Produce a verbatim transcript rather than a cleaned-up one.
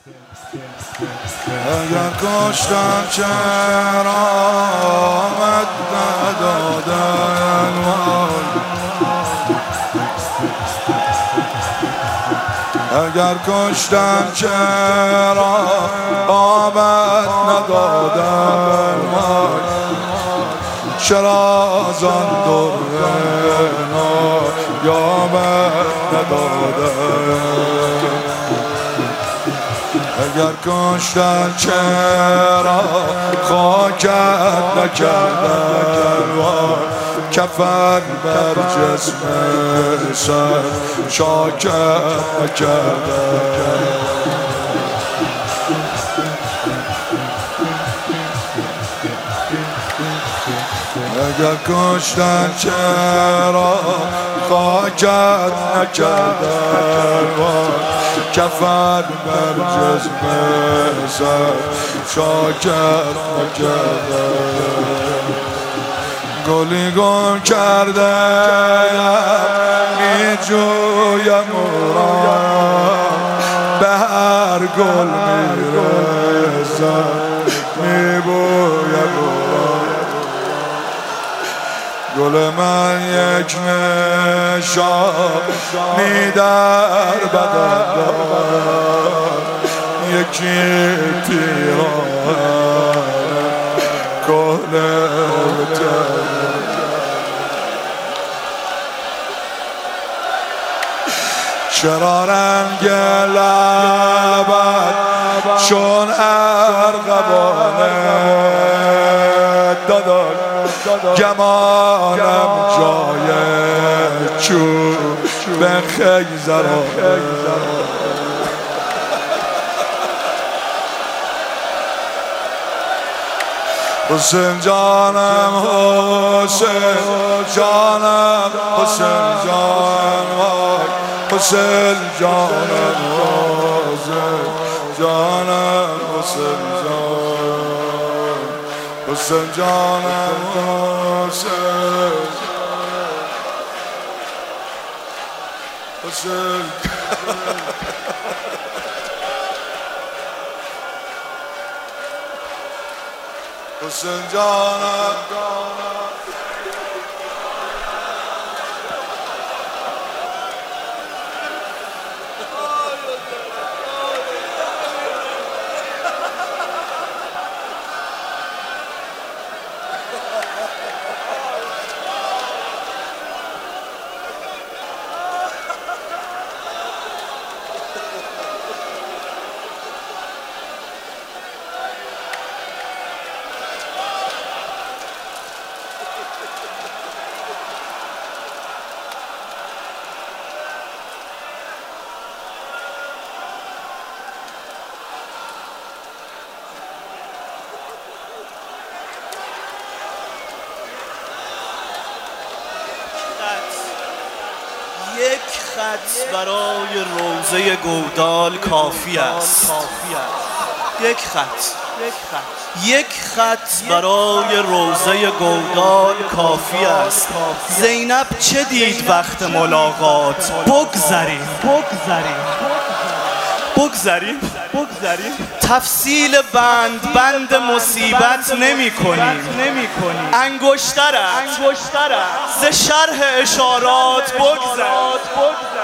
اگر کشتن چرا آمد ندادن اگر کشتن چرا آمد ندادن چرا زان در نایامد ندادن اگر کشتن چرا خاکت نکردن کفن بر جسم سر شاکت نکردن اگر کشتن چرا خاکت نکردن کفن بر جسم سر شاکت نکردن گلی گل کرده می جویم را به هر گل می رسم می بویم گل من یک نشانی در بدن دارد یکی پیراهن کهنه چرا رنگ لبت چون ارغوانه دادن گمانم جای چوب خیزرانه حسین جانم حسین جانم حسین جانم حسین جانم حسین جانم حسین جانم حسین جانم حسین حسین حسین جانم یک خط برای روضه گودال کافی است. یک خط یک خط برای روضه گودال کافی است. زینب چه دید وقت ملاقات؟ بگذریم بگذریم بگذریم تفصیل بند بند مصیبت نمی کنیم انگشتر ز شرح اشارات بگذر